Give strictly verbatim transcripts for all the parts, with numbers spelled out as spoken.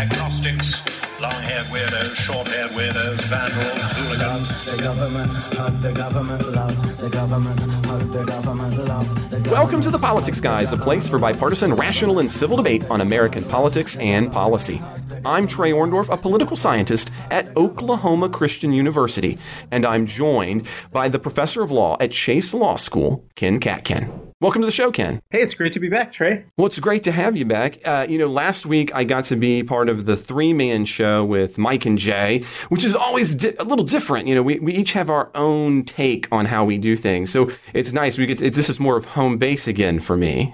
agnostics, long-haired weirdos, short-haired weirdos, vandals, hooligans. The government, hug the government, love the government, hug the government, love the government. Welcome to The Politics Guys, a place for bipartisan, rational, and civil debate on American politics and policy. I'm Trey Orndorff, a political scientist at Oklahoma Christian University, and I'm joined by the professor of law at Chase Law School, Ken Katkin. Welcome to the show, Ken. Hey, it's great to be back, Trey. Well, it's great to have you back. Uh, you know, last week I got to be part of the three-man show with Mike and Jay, which is always di- a little different. You know, we, we each have our own take on how we do things. So it's nice. We get to, it's, this is more of home base again for me.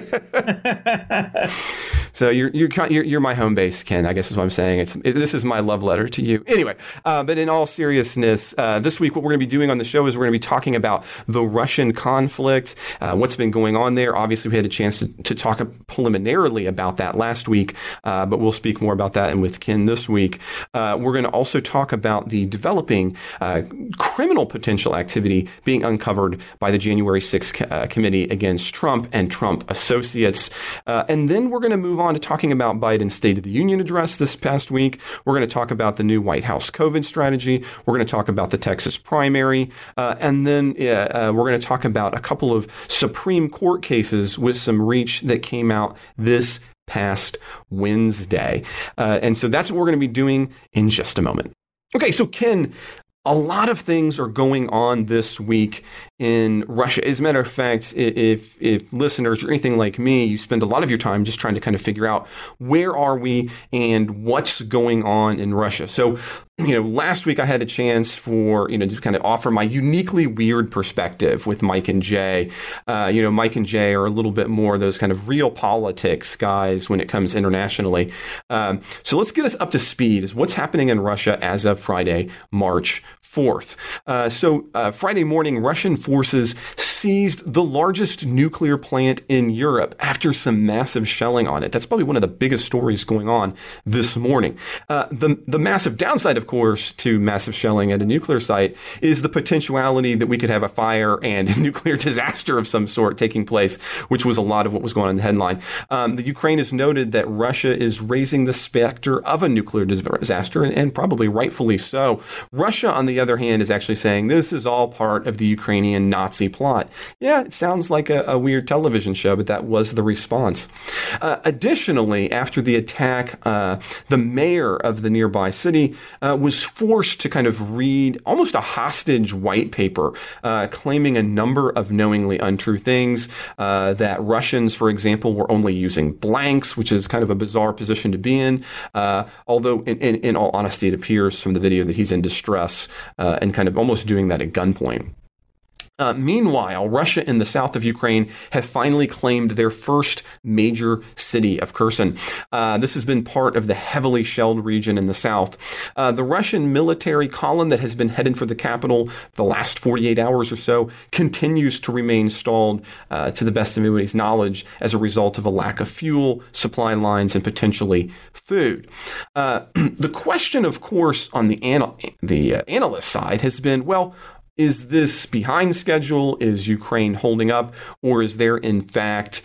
So you're, you're you're you're my home base, Ken. I guess is what I'm saying. It's it, this is my love letter to you. Anyway, uh, but in all seriousness, uh, this week what we're going to be doing on the show is we're going to be talking about the Russian conflict, uh, what's been going on there. Obviously, we had a chance to, to talk preliminarily about that last week, uh, but we'll speak more about that and with Ken this week. Uh, we're going to also talk about the developing uh, criminal potential activity being uncovered by the January sixth co- uh, committee against Trump and Trump associates, uh, and then we're going to move on to talking about Biden's State of the Union address this past week. We're going to talk about the new White House COVID strategy. We're going to talk about the Texas primary. Uh, and then uh, uh, we're going to talk about a couple of Supreme Court cases with some reach that came out this past Wednesday. Uh, and so that's what we're going to be doing in just a moment. Okay, so Ken, a lot of things are going on this week in Russia. As a matter of fact, if if listeners or anything like me, you spend a lot of your time just trying to kind of figure out where are we and what's going on in Russia. So, you know, last week I had a chance for, you know, to kind of offer my uniquely weird perspective with Mike and Jay. Uh, you know, Mike and Jay are a little bit more those kind of real politics guys when it comes internationally. Um, so let's get us up to speed as what's happening in Russia as of Friday, March fourth. Uh, so uh, Friday morning, Russian forces seized the largest nuclear plant in Europe after some massive shelling on it. That's probably one of the biggest stories going on this morning. Uh, the, the massive downside, of course, to massive shelling at a nuclear site is the potentiality that we could have a fire and a nuclear disaster of some sort taking place, which was a lot of what was going on in the headline. Um, the Ukraine has noted that Russia is raising the specter of a nuclear disaster, and, and probably rightfully so. Russia, on the other hand, is actually saying this is all part of the Ukrainian Nazi plot. Yeah, it sounds like a, a weird television show, but that was the response. Uh, additionally, after the attack, uh, the mayor of the nearby city uh, was forced to kind of read almost a hostage white paper, uh, claiming a number of knowingly untrue things, uh, that Russians, for example, were only using blanks, which is kind of a bizarre position to be in, uh, although in, in, in all honesty, it appears from the video that he's in distress uh, and kind of almost doing that at gunpoint. Uh, meanwhile, Russia in the south of Ukraine have finally claimed their first major city of Kherson. Uh, this has been part of the heavily shelled region in the south. Uh, the Russian military column that has been headed for the capital the last forty-eight hours or so continues to remain stalled, uh, to the best of anybody's knowledge, as a result of a lack of fuel, supply lines, and potentially food. Uh, the question, of course, on the, anal- the uh, analyst side has been, well, is this behind schedule? Is Ukraine holding up? Or is there, in fact,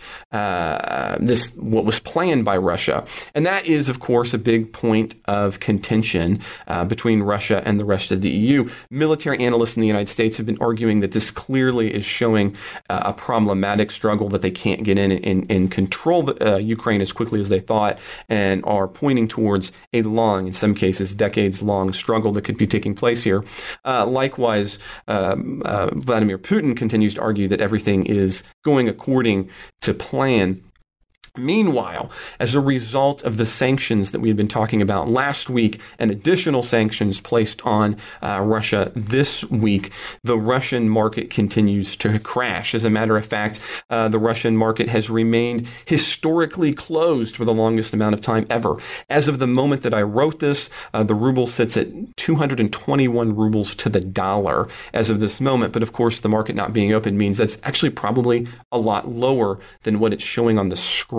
uh, this what was planned by Russia? And that is, of course, a big point of contention uh, between Russia and the rest of the E U. Military analysts in the United States have been arguing that this clearly is showing uh, a problematic struggle, that they can't get in and, and control the, uh, Ukraine as quickly as they thought, and are pointing towards a long, in some cases, decades-long struggle that could be taking place here. Uh, likewise, Um, uh, Vladimir Putin continues to argue that everything is going according to plan. Meanwhile, as a result of the sanctions that we had been talking about last week and additional sanctions placed on uh, Russia this week, the Russian market continues to crash. As a matter of fact, uh, the Russian market has remained historically closed for the longest amount of time ever. As of the moment that I wrote this, uh, the ruble sits at two hundred twenty-one rubles to the dollar as of this moment. But of course, the market not being open means that's actually probably a lot lower than what it's showing on the screen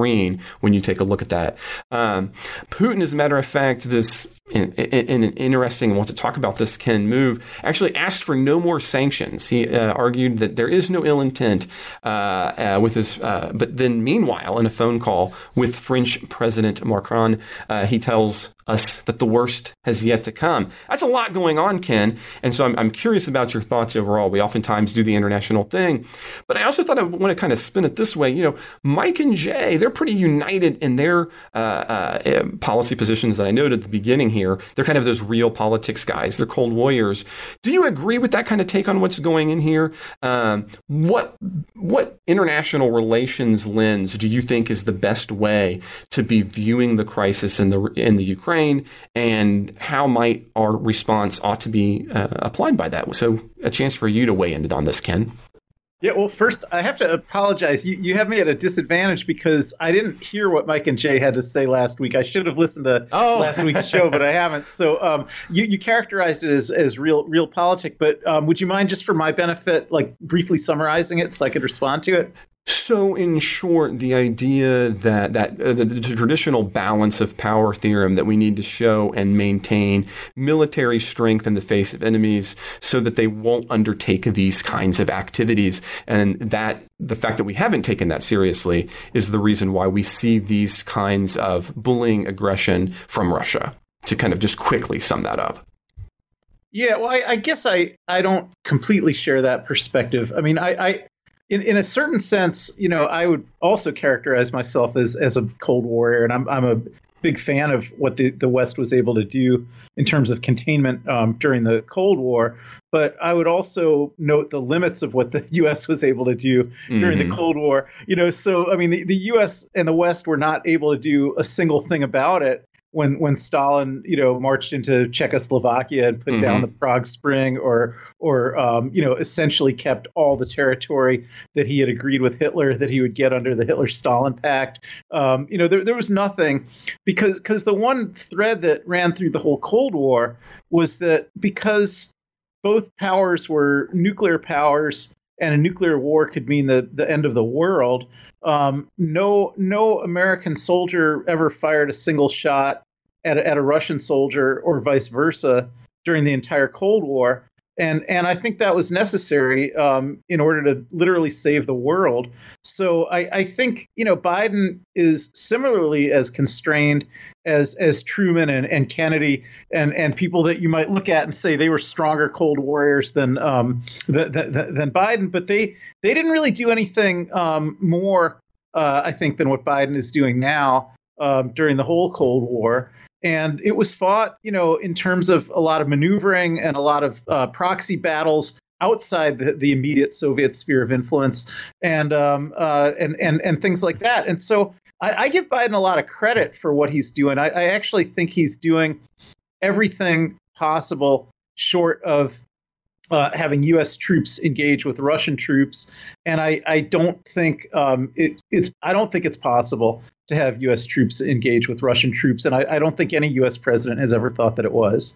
screen when you take a look at that. Um, Putin, as a matter of fact, this in, in, in an interesting, and want to talk about this, Ken, move, actually asked for no more sanctions. He uh, argued that there is no ill intent uh, uh, with his, uh, but then meanwhile, in a phone call with French President Macron, uh, he tells us that the worst has yet to come. That's a lot going on, Ken. And so I'm, I'm curious about your thoughts overall. We oftentimes do the international thing, but I also thought I want to kind of spin it this way. You know, Mike and Jay, they're pretty united in their uh, uh, policy positions that I noted at the beginning here. They're kind of those real politics guys. They're cold warriors. Do you agree with that kind of take on what's going in here? Um, what what international relations lens do you think is the best way to be viewing the crisis in the in the Ukraine? And how might our response ought to be uh, applied by that? So a chance for you to weigh in on this, Ken. Yeah, well, first, I have to apologize. You, you have me at a disadvantage because I didn't hear what Mike and Jay had to say last week. I should have listened to oh. last week's show, but I haven't. So um, you, you characterized it as, as real real politic, but um, would you mind, just for my benefit, like briefly summarizing it so I could respond to it? So, in short, the idea that that uh, the, the traditional balance of power theorem that we need to show and maintain military strength in the face of enemies so that they won't undertake these kinds of activities, and that the fact that we haven't taken that seriously is the reason why we see these kinds of bullying aggression from Russia. To kind of just quickly sum that up. Yeah, well, I, I guess I, I don't completely share that perspective. I mean, I. I In in a certain sense, you know, I would also characterize myself as as a Cold Warrior, and I'm I'm a big fan of what the, the West was able to do in terms of containment um, during the Cold War. But I would also note the limits of what the U S was able to do during mm-hmm. the Cold War. You know, so I mean, the, the U S and the West were not able to do a single thing about it. When when Stalin, you know, marched into Czechoslovakia and put mm-hmm. down the Prague Spring, or or um, you know, essentially kept all the territory that he had agreed with Hitler that he would get under the Hitler-Stalin Pact. Um, you know, there there was nothing, because because the one thread that ran through the whole Cold War was that because both powers were nuclear powers, and a nuclear war could mean the the end of the world. Um, no no American soldier ever fired a single shot at a, at a Russian soldier, or vice versa, during the entire Cold War. And and I think that was necessary um, in order to literally save the world. So I, I think, you know, Biden is similarly as constrained as as Truman and, and Kennedy and, and people that you might look at and say they were stronger Cold Warriors than um, the, the, the, than Biden. But they they didn't really do anything um, more, uh, I think, than what Biden is doing now um, during the whole Cold War. And it was fought, you know, in terms of a lot of maneuvering and a lot of uh, proxy battles outside the, the immediate Soviet sphere of influence, and um, uh, and and and things like that. And so I, I give Biden a lot of credit for what he's doing. I, I actually think he's doing everything possible short of uh, having U S troops engage with Russian troops. And I, I don't think um, it, it's I don't think it's possible to have U S troops engage with Russian troops. And I, I don't think any U S president has ever thought that it was.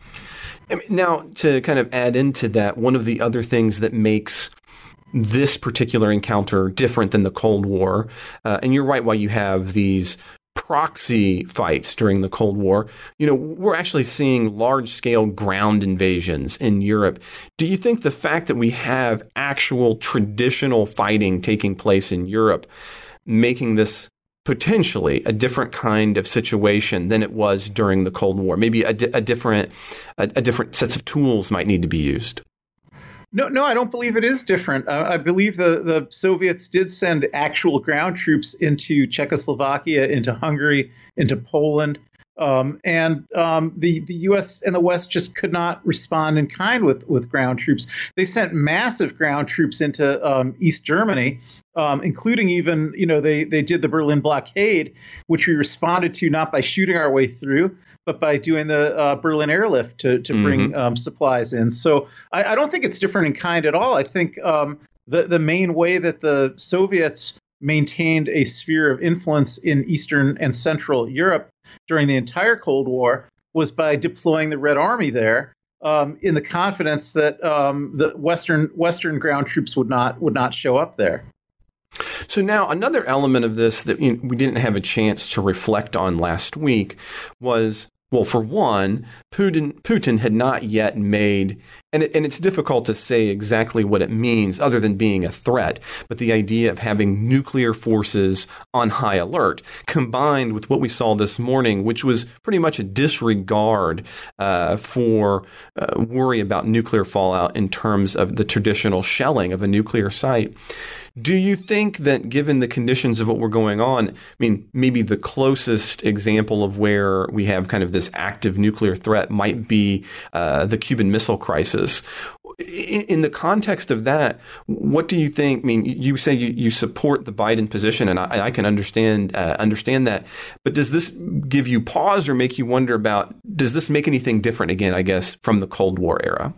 Now, to kind of add into that, one of the other things that makes this particular encounter different than the Cold War, uh, and you're right, why you have these proxy fights during the Cold War, you know, we're actually seeing large-scale ground invasions in Europe. Do you think the fact that we have actual traditional fighting taking place in Europe, making this potentially a different kind of situation than it was during the Cold War? Maybe a, di- a different, a, a different sets of tools might need to be used. No, no, I don't believe it is different. Uh, I believe the, the Soviets did send actual ground troops into Czechoslovakia, into Hungary, into Poland. Um, and um, the, the U S and the West just could not respond in kind with, with ground troops. They sent massive ground troops into um, East Germany, um, including even, you know, they, they did the Berlin blockade, which we responded to not by shooting our way through, but by doing the uh, Berlin airlift to, to mm-hmm. bring um, supplies in. So I, I don't think it's different in kind at all. I think um, the, the main way that the Soviets maintained a sphere of influence in Eastern and Central Europe during the entire Cold War was by deploying the Red Army there, um, in the confidence that um, the Western Western ground troops would not would not show up there. So now another element of this that you know, we didn't have a chance to reflect on last week was, well, for one, Putin Putin had not yet made, and it, and it's difficult to say exactly what it means other than being a threat, but the idea of having nuclear forces on high alert, combined with what we saw this morning, which was pretty much a disregard uh, for uh, worry about nuclear fallout in terms of the traditional shelling of a nuclear site. Do you think that given the conditions of what we're going on, I mean, maybe the closest example of where we have kind of this active nuclear threat might be uh, the Cuban Missile Crisis. In, in the context of that, what do you think? I mean, you say you, you support the Biden position, and I, I can understand uh, understand that. But does this give you pause or make you wonder about, does this make anything different, again, I guess, from the Cold War era?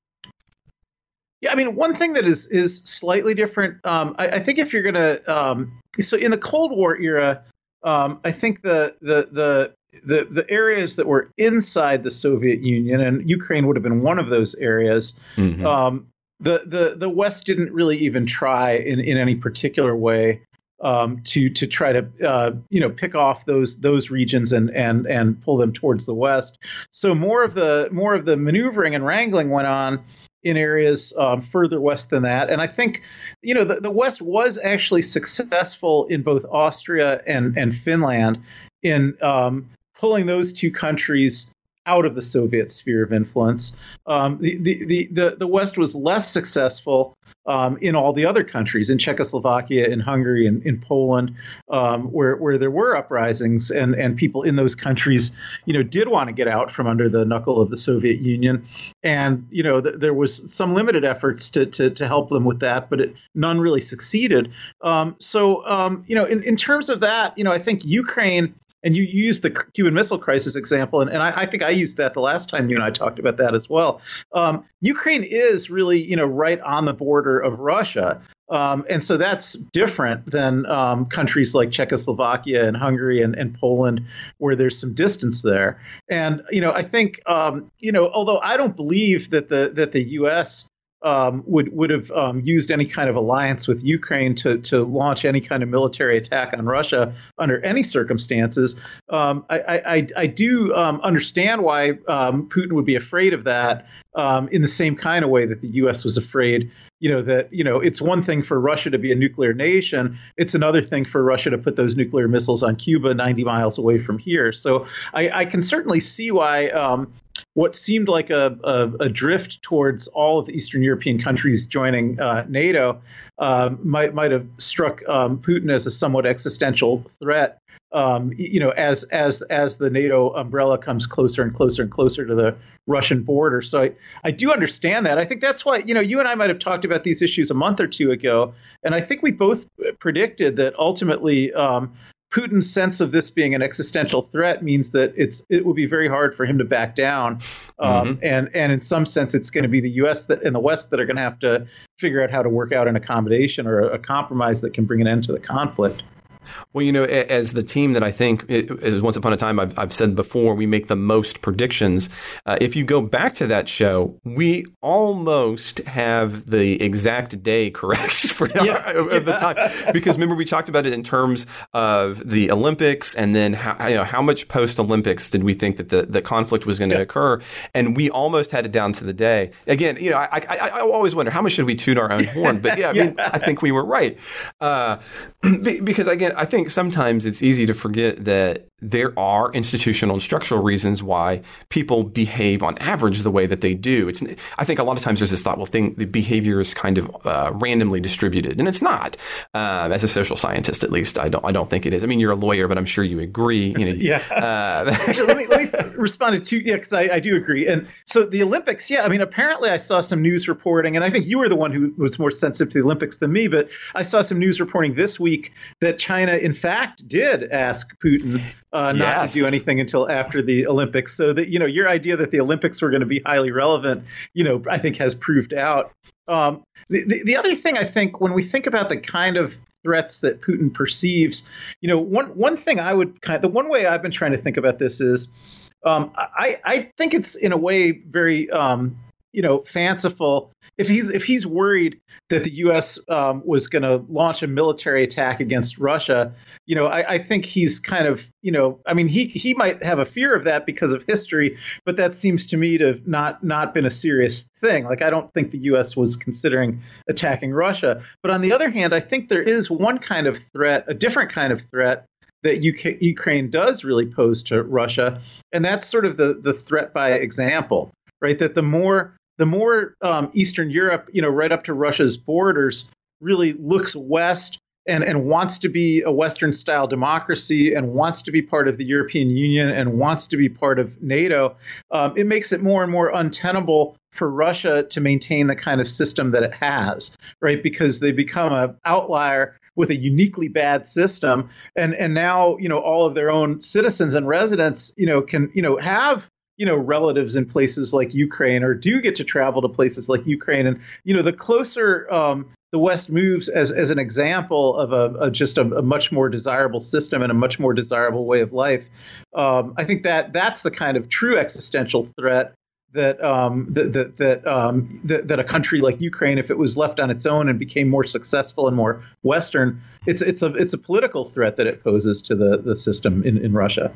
Yeah, I mean, one thing that is is slightly different. Um, I, I think if you're going to, um, so in the Cold War era, um, I think the, the the the the areas that were inside the Soviet Union, and Ukraine would have been one of those areas. Mm-hmm. Um, the the the West didn't really even try in, in any particular way um, to to try to uh, you know pick off those those regions and and and pull them towards the West. So more of the more of the maneuvering and wrangling went on in areas um, further west than that. And I think, you know, the, the West was actually successful in both Austria and, and Finland in um, pulling those two countries out of the Soviet sphere of influence. Um, the, the, the, the West was less successful um, in all the other countries, in Czechoslovakia, in Hungary, and in Poland, um, where where there were uprisings and, and people in those countries, you know, did want to get out from under the knuckle of the Soviet Union. And, you know, th- there was some limited efforts to, to, to help them with that, but it, none really succeeded. Um, so, um, you know, in, in terms of that, you know, I think Ukraine, and you used the Cuban Missile Crisis example, and, and I, I think I used that the last time you and I talked about that as well. Um, Ukraine is really, you know, right on the border of Russia. Um, and so that's different than um, countries like Czechoslovakia and Hungary and, and Poland, where there's some distance there. And, you know, I think, um, you know, although I don't believe that the that the U S Um, would would have um, used any kind of alliance with Ukraine to to launch any kind of military attack on Russia under any circumstances. Um, I, I I do um, understand why um, Putin would be afraid of that um, in the same kind of way that the U S was afraid. You know, that, you know, it's one thing for Russia to be a nuclear nation. It's another thing for Russia to put those nuclear missiles on Cuba ninety miles away from here. So I, I can certainly see why um, what seemed like a, a, a drift towards all of the Eastern European countries joining uh, NATO uh, might might have struck um, Putin as a somewhat existential threat. Um, you know, as as as the NATO umbrella comes closer and closer and closer to the Russian border. So I, I do understand that. I think that's why, you know, you and I might have talked about these issues a month or two ago. And I think we both predicted that ultimately um, Putin's sense of this being an existential threat means that it's it will be very hard for him to back down. Um, mm-hmm. And and in some sense, it's going to be the U S that, and the West that are going to have to figure out how to work out an accommodation or a, a compromise that can bring an end to the conflict. Well, you know, as the team that I think, it, once upon a time, I've, I've said before, we make the most predictions. Uh, if you go back to that show, we almost have the exact day correct for yeah. of, of the time. Because remember, we talked about it in terms of the Olympics, and then how, you know, how much post-Olympics did we think that the, the conflict was going to yeah. occur? And we almost had it down to the day. Again, you know, I, I, I always wonder, how much should we toot our own horn? But yeah, I mean, yeah. I think we were right. Uh, because again, I think sometimes it's easy to forget that there are institutional and structural reasons why people behave on average the way that they do. It's, I think a lot of times there's this thought, well, thing, the behavior is kind of uh, randomly distributed, and it's not. Uh, as a social scientist, at least, I don't. I don't think it is. I mean, you're a lawyer, but I'm sure you agree. You know, yeah. Uh, Actually, let me let me respond to two. Yeah, because I, I do agree. And so the Olympics, yeah. I mean, apparently, I saw some news reporting, and I think you were the one who was more sensitive to the Olympics than me. But I saw some news reporting this week that China, in fact, did ask Putin uh, not yes. to do anything until after the Olympics. So that, you know, your idea that the Olympics were going to be highly relevant, you know, I think has proved out. Um, the, the, the other thing I think when we think about the kind of threats that Putin perceives, you know, one one thing I would kind of, the one way I've been trying to think about this is um, I, I think it's in a way very um, you know, fanciful, if he's if he's worried that the U S um, was going to launch a military attack against Russia, you know, I, I think he's kind of, you know, I mean, he he might have a fear of that because of history, but that seems to me to have not not been a serious thing. Like, I don't think the U S was considering attacking Russia. But on the other hand, I think there is one kind of threat, a different kind of threat that U K, Ukraine does really pose to Russia, and that's sort of the the threat by example, right? That the more the more um, Eastern Europe, you know, right up to Russia's borders, really looks west and and wants to be a Western style democracy and wants to be part of the European Union and wants to be part of NATO, um, it makes it more and more untenable for Russia to maintain the kind of system that it has, right? Because they become an outlier with a uniquely bad system. And and now, you know, all of their own citizens and residents, you know, can, you know, have, you know, relatives in places like Ukraine or do get to travel to places like Ukraine. And, you know, the closer um, the West moves as, as an example of a, a just a, a much more desirable system and a much more desirable way of life, um, I think that that's the kind of true existential threat that um, that that that, um, that that a country like Ukraine, if it was left on its own and became more successful and more Western, it's it's a it's a political threat that it poses to the the system in, in Russia.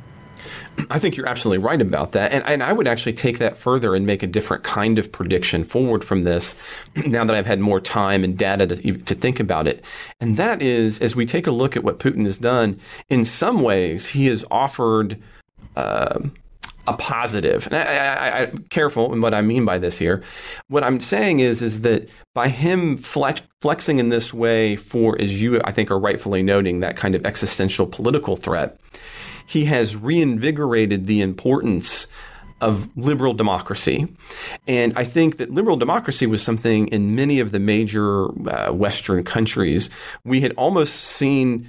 I think you're absolutely right about that. And, and I would actually take that further and make a different kind of prediction forward from this now that I've had more time and data to, to think about it. And that is, as we take a look at what Putin has done, in some ways, he has offered uh, a positive. And I, I, I, careful in what I mean by this here. What I'm saying is, is that by him flex, flexing in this way for, as you, I think, are rightfully noting, that kind of existential political threat, he has reinvigorated the importance of liberal democracy. And I think that liberal democracy was something in many of the major uh, Western countries we had almost seen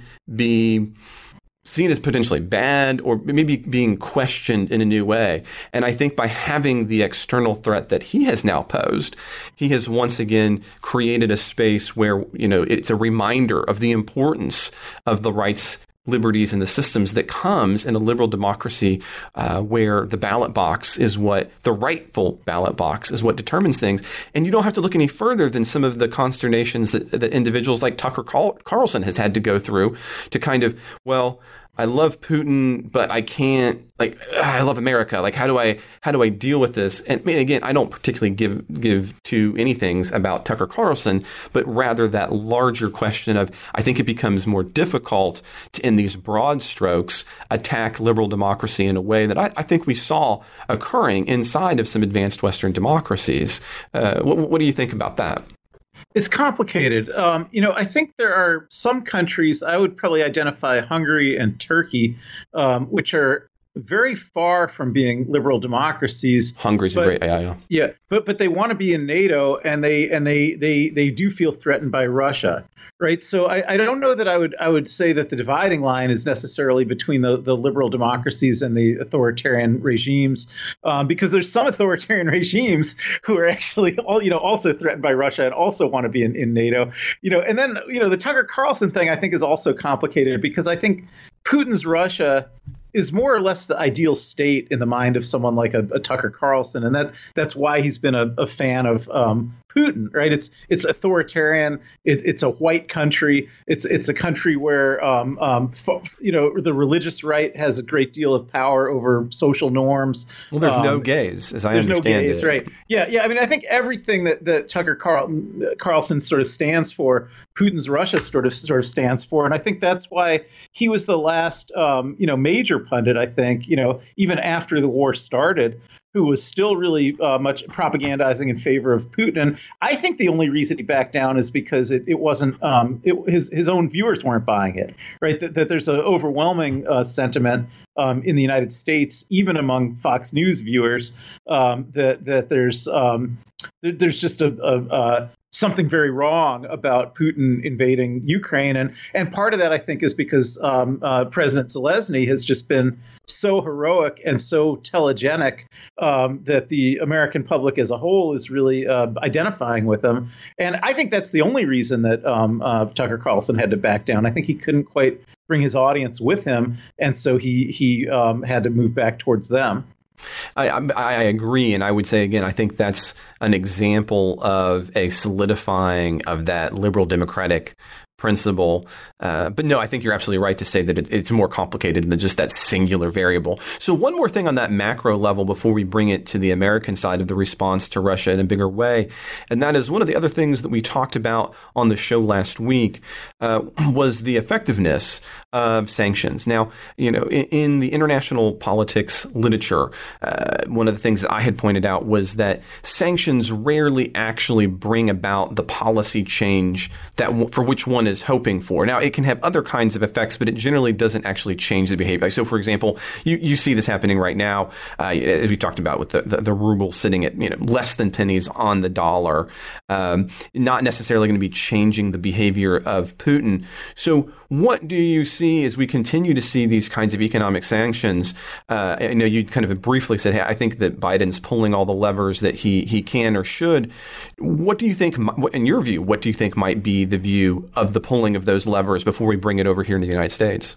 be seen as potentially bad or maybe being questioned in a new way. And I think by having the external threat that he has now posed, he has once again created a space where, you know, it's a reminder of the importance of the rights, liberties, and the systems that comes in a liberal democracy uh, where the ballot box is what, the rightful ballot box is what determines things. And you don't have to look any further than some of the consternations that, that individuals like Tucker Carlson has had to go through to kind of, well, I love Putin, but I can't, like, I love America. Like, how do I, how do I deal with this? And I mean, again, I don't particularly give, give to any things about Tucker Carlson, but rather that larger question of, I think it becomes more difficult to, in these broad strokes, attack liberal democracy in a way that I, I think we saw occurring inside of some advanced Western democracies. Uh, what, what do you think about that? It's complicated. Um, you know, I think there are some countries, I would probably identify Hungary and Turkey, um, which are very far from being liberal democracies. Hungary's but, a great, yeah, yeah. Yeah, but but they want to be in NATO, and they and they they they do feel threatened by Russia, right? So I, I don't know that I would I would say that the dividing line is necessarily between the, the liberal democracies and the authoritarian regimes, um, because there's some authoritarian regimes who are actually all you know also threatened by Russia and also want to be in, in NATO, you know. And then you know the Tucker Carlson thing I think is also complicated because I think Putin's Russia is more or less the ideal state in the mind of someone like a, a Tucker Carlson, and that that's why he's been a, a fan of um, Putin, right? It's it's authoritarian. It, it's a white country. It's it's a country where um, um, f- you know the religious right has a great deal of power over social norms. Well, there's um, no gays, as I there's understand no gays, it. Right? Yeah, yeah. I mean, I think everything that, that Tucker Carl, Carlson sort of stands for, Putin's Russia sort of sort of stands for, and I think that's why he was the last um, you know major pundit, I think, you know, even after the war started, who was still really uh, much propagandizing in favor of Putin. And I think the only reason he backed down is because it, it wasn't um, it, his his own viewers weren't buying it, right? That, that there's an overwhelming uh, sentiment um, in the United States, even among Fox News viewers, um, that that there's um, there, there's just a, a, a something very wrong about Putin invading Ukraine. And and part of that, I think, is because um, uh, President Zelensky has just been so heroic and so telegenic um, that the American public as a whole is really uh, identifying with him. And I think that's the only reason that um, uh, Tucker Carlson had to back down. I think he couldn't quite bring his audience with him. And so he, he um, had to move back towards them. I, I, I agree. And I would say, again, I think that's an example of a solidifying of that liberal democratic principle. Uh, but no, I think you're absolutely right to say that it, it's more complicated than just that singular variable. So one more thing on that macro level before we bring it to the American side of the response to Russia in a bigger way. And that is one of the other things that we talked about on the show last week uh, was the effectiveness of sanctions. Now, you know, in, in the international politics literature, uh, one of the things that I had pointed out was that sanctions rarely actually bring about the policy change that w- for which one is hoping for. Now, it can have other kinds of effects, but it generally doesn't actually change the behavior. So, for example, you, you see this happening right now, uh, as we talked about with the, the, the ruble sitting at you know less than pennies on the dollar, um, not necessarily going to be changing the behavior of Putin. So what do you see as we continue to see these kinds of economic sanctions? Uh, I know you kind of briefly said, hey, I think that Biden's pulling all the levers that he, he can or should. What do you think, in your view, what do you think might be the view of the pulling of those levers before we bring it over here in the United States?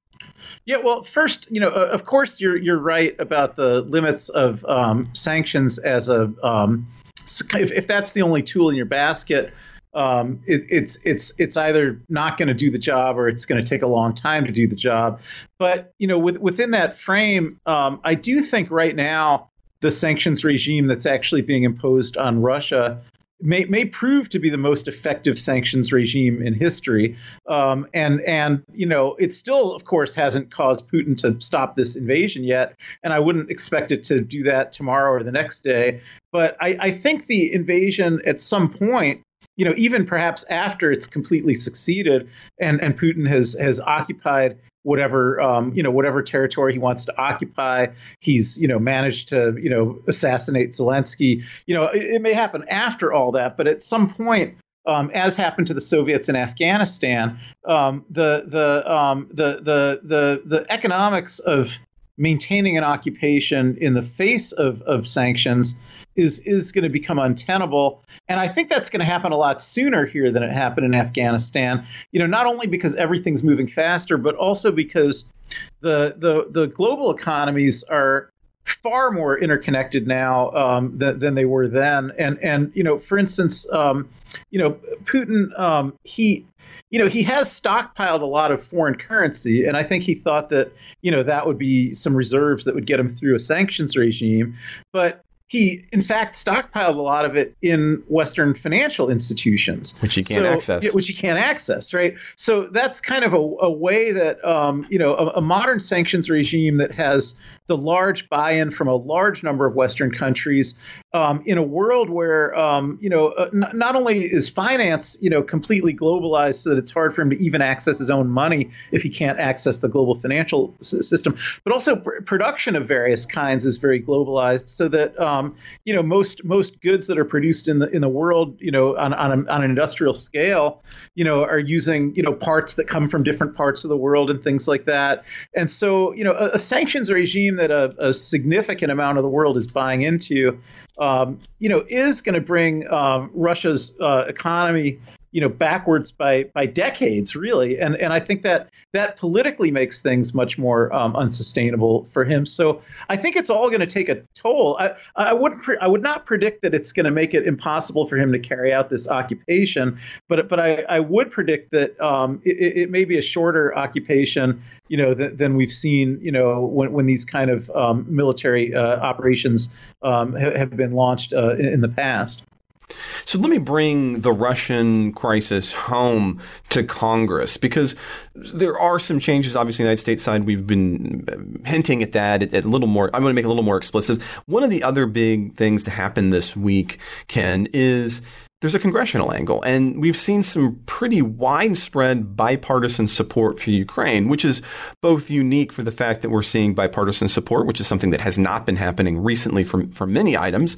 Yeah, well, first, you know, of course, you're you're right about the limits of um, sanctions as a um, if, if that's the only tool in your basket. Um, it, it's it's it's either not going to do the job or it's going to take a long time to do the job. But you know, with, within that frame, um, I do think right now the sanctions regime that's actually being imposed on Russia may may prove to be the most effective sanctions regime in history. Um, and and you know, it still, of course, hasn't caused Putin to stop this invasion yet, and I wouldn't expect it to do that tomorrow or the next day. But I, I think the invasion at some point, you know, even perhaps after it's completely succeeded and, and Putin has has occupied whatever, um, you know, whatever territory he wants to occupy, he's, you know, managed to, you know, assassinate Zelensky. You know, it, it may happen after all that, but at some point, um, as happened to the Soviets in Afghanistan, um, the the um, the the the the economics of maintaining an occupation in the face of of sanctions is is going to become untenable. And I think that's going to happen a lot sooner here than it happened in Afghanistan, you know, not only because everything's moving faster, but also because the the the global economies are far more interconnected now um, than, than they were then. And, and you know, for instance, um, you know, Putin, um, he, you know, he has stockpiled a lot of foreign currency. And I think he thought that, you know, that would be some reserves that would get him through a sanctions regime. But he, in fact, stockpiled a lot of it in Western financial institutions. Which he can't so, access. Yeah, which he can't access, right? So that's kind of a, a way that, um, you know, a, a modern sanctions regime that has the large buy-in from a large number of Western countries um, in a world where, um, you know, uh, n- not only is finance, you know, completely globalized so that it's hard for him to even access his own money if he can't access the global financial s- system, but also pr- production of various kinds is very globalized so that, um, you know, most most goods that are produced in the in the world, you know, on on, a, on an industrial scale, you know, are using, you know, parts that come from different parts of the world and things like that. And so, you know, a, a sanctions regime that a, a significant amount of the world is buying into, um, you know, is going to bring um, Russia's uh, economy, you know, backwards by by decades, really. And and I think that that politically makes things much more um, unsustainable for him. So I think it's all going to take a toll. I I would pre- I would not predict that it's going to make it impossible for him to carry out this occupation, but but I, I would predict that um, it, it may be a shorter occupation, you know, th- than we've seen, you know, when when these kind of um, military uh, operations um, ha- have been launched uh, in, in the past. So let me bring the Russian crisis home to Congress, because there are some changes. Obviously, on the United States side, we've been hinting at that at, at a little more. I'm going to make it a little more explicit. One of the other big things to happen this week, Ken, is there's a congressional angle, and we've seen some pretty widespread bipartisan support for Ukraine, which is both unique for the fact that we're seeing bipartisan support, which is something that has not been happening recently for, for many items,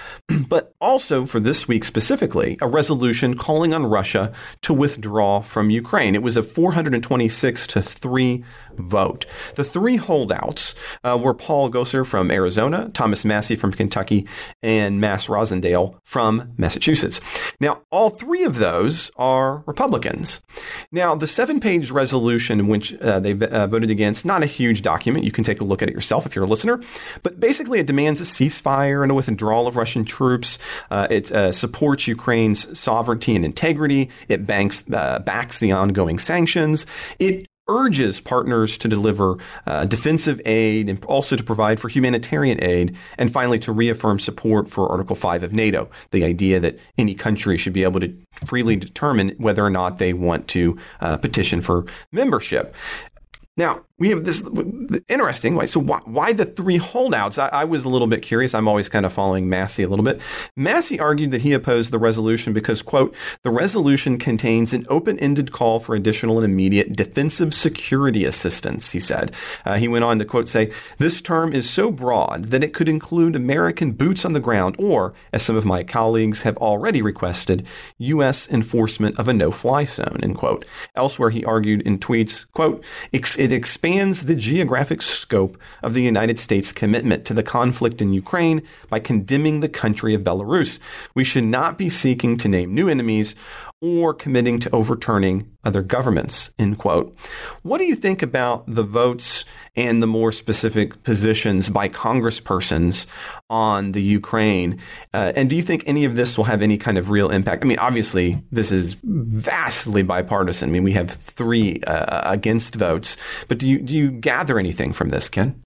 but also for this week specifically, a resolution calling on Russia to withdraw from Ukraine. It was a four hundred twenty-six to three vote. The three holdouts uh, were Paul Gosar from Arizona, Thomas Massie from Kentucky, and Mass Rosendale from Massachusetts. Now, all three of those are Republicans. Now, the seven-page resolution in which uh, they uh, voted against, not a huge document. You can take a look at it yourself if you're a listener. But basically, it demands a ceasefire and a withdrawal of Russian troops. Uh, it uh, supports Ukraine's sovereignty and integrity. It banks, uh, backs the ongoing sanctions. It urges partners to deliver uh, defensive aid and also to provide for humanitarian aid, and finally to reaffirm support for Article five of NATO, the idea that any country should be able to freely determine whether or not they want to uh, petition for membership. Now, we have this interesting way. So why, why the three holdouts? I, I was a little bit curious. I'm always kind of following Massie a little bit. Massie argued that he opposed the resolution because, quote, the resolution contains an open-ended call for additional and immediate defensive security assistance, he said. Uh, he went on to, quote, say, this term is so broad that it could include American boots on the ground or, as some of my colleagues have already requested, U S enforcement of a no-fly zone, end quote. Elsewhere, he argued in tweets, quote, it expands the geographic scope of the United States' commitment to the conflict in Ukraine by condemning the country of Belarus. We should not be seeking to name new enemies or committing to overturning other governments, end quote. What do you think about the votes and the more specific positions by congresspersons on the Ukraine? Uh, and do you think any of this will have any kind of real impact? I mean, obviously, this is vastly bipartisan. I mean, we have three uh, against votes. But do you do you gather anything from this, Ken?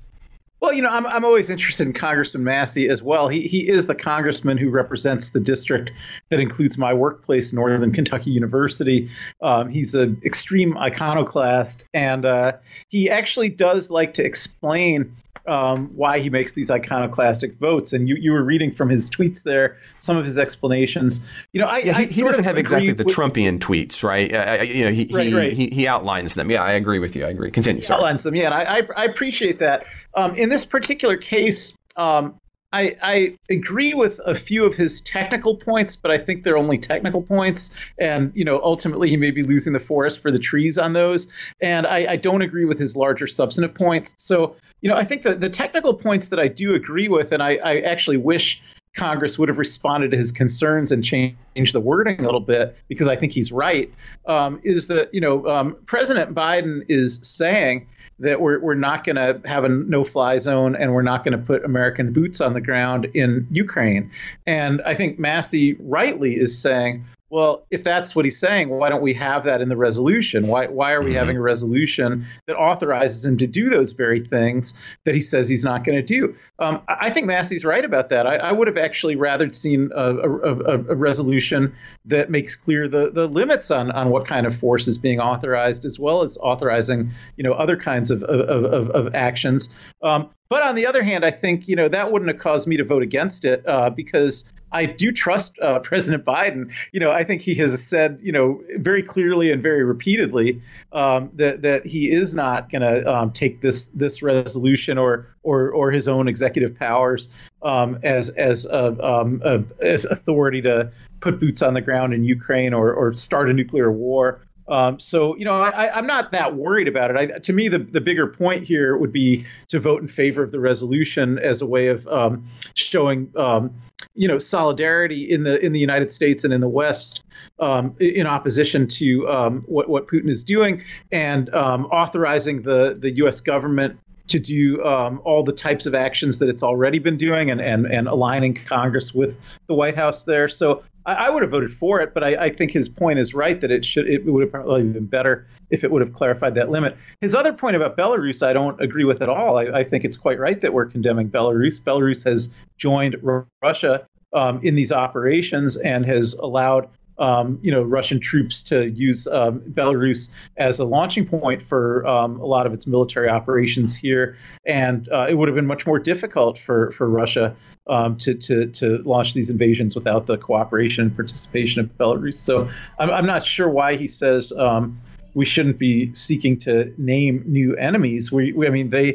Well, you know, I'm I'm always interested in Congressman Massie as well. He he is the congressman who represents the district that includes my workplace, Northern Kentucky University. Um, he's an extreme iconoclast, and uh, he actually does like to explain Um, why he makes these iconoclastic votes. And you, you were reading from his tweets there, some of his explanations. You know, I, yeah, he, I he doesn't have exactly the with, Trumpian tweets, right? Uh, you know, he right, he, right. he he outlines them. Yeah, I agree with you. I agree. Continue. He Sorry. outlines them. Yeah, and I, I, I appreciate that. Um, in this particular case, um, I, I agree with a few of his technical points, but I think they're only technical points. And, you know, ultimately he may be losing the forest for the trees on those. And I, I don't agree with his larger substantive points. So, you know, I think that the technical points that I do agree with, and I, I actually wish Congress would have responded to his concerns and changed the wording a little bit, because I think he's right, um, is that, you know, um, President Biden is saying that we're we're not going to have a no-fly zone and we're not going to put American boots on the ground in Ukraine. And I think Massie rightly is saying, well, if that's what he's saying, why don't we have that in the resolution? Why why are we mm-hmm. having a resolution that authorizes him to do those very things that he says he's not going to do? Um, I think Massie's right about that. I, I would have actually rather seen a, a, a, a resolution that makes clear the, the limits on, on what kind of force is being authorized, as well as authorizing, you know, other kinds of of, of, of actions. Um, but on the other hand, I think, you know, that wouldn't have caused me to vote against it uh, because I do trust uh, President Biden. You know, I think he has said, you know, very clearly and very repeatedly um, that that he is not going to um, take this this resolution or or or his own executive powers um, as as a, um, a, as authority to put boots on the ground in Ukraine or or start a nuclear war. Um, so, you know, I, I'm not that worried about it. I, to me, the, the bigger point here would be to vote in favor of the resolution as a way of um, showing, um, you know, solidarity in the in the United States and in the West um, in opposition to um, what, what Putin is doing, and um, authorizing the, the U S government to do um, all the types of actions that it's already been doing, and, and, and aligning Congress with the White House there. So I, I would have voted for it, but I, I think his point is right that it should it would have probably been better if it would have clarified that limit. His other point about Belarus, I don't agree with at all. I, I think it's quite right that we're condemning Belarus. Belarus has joined R- Russia um, in these operations and has allowed Um, you know, Russian troops to use um, Belarus as a launching point for um, a lot of its military operations here, and uh, it would have been much more difficult for for Russia um, to to to launch these invasions without the cooperation and participation of Belarus. So I'm I'm not sure why he says um, we shouldn't be seeking to name new enemies. We, we I mean they.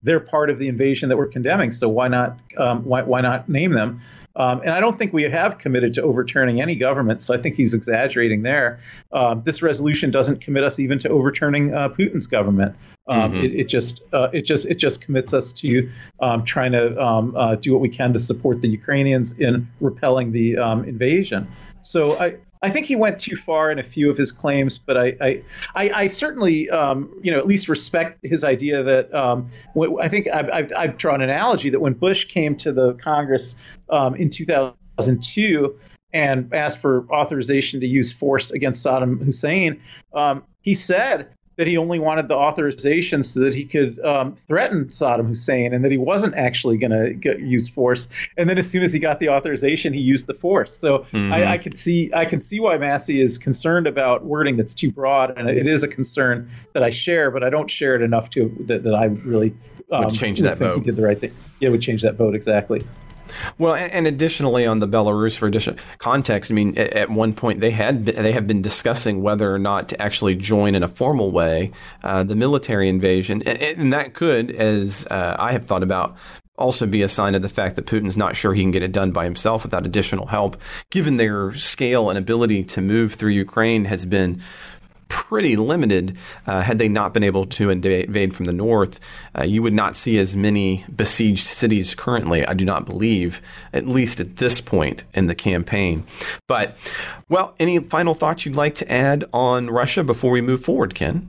they're part of the invasion that we're condemning. So why not um, why why not name them? Um, and I don't think we have committed to overturning any government. So I think he's exaggerating there. Um, this resolution doesn't commit us even to overturning uh, Putin's government. Um, mm-hmm. it, it just uh, it just it just commits us to um, trying to um, uh, do what we can to support the Ukrainians in repelling the um, invasion. So I. I think he went too far in a few of his claims, but I, I, I, I certainly, um, you know, at least respect his idea that um, w- I think I've, I've, I've drawn an analogy that when Bush came to the Congress um, in two thousand two and asked for authorization to use force against Saddam Hussein, um, he said that he only wanted the authorization so that he could um, threaten Saddam Hussein, and that he wasn't actually going to use force. And then as soon as he got the authorization, he used the force. So mm-hmm. I, I could see I can see why Massey is concerned about wording that's too broad, and it is a concern that I share, but I don't share it enough to that, that I really um, would change that think vote. He did the right thing. Yeah, it would change that vote exactly. Well, and additionally on the Belarus, for additional context, I mean, at one point they had been, they have been discussing whether or not to actually join in a formal way uh, the military invasion, and, and that could, as uh, I have thought about, also be a sign of the fact that Putin's not sure he can get it done by himself without additional help, given their scale and ability to move through Ukraine has been pretty limited. Uh, had they not been able to invade from the north, uh, you would not see as many besieged cities currently, I do not believe, at least at this point in the campaign. But, well, any final thoughts you'd like to add on Russia before we move forward, Ken?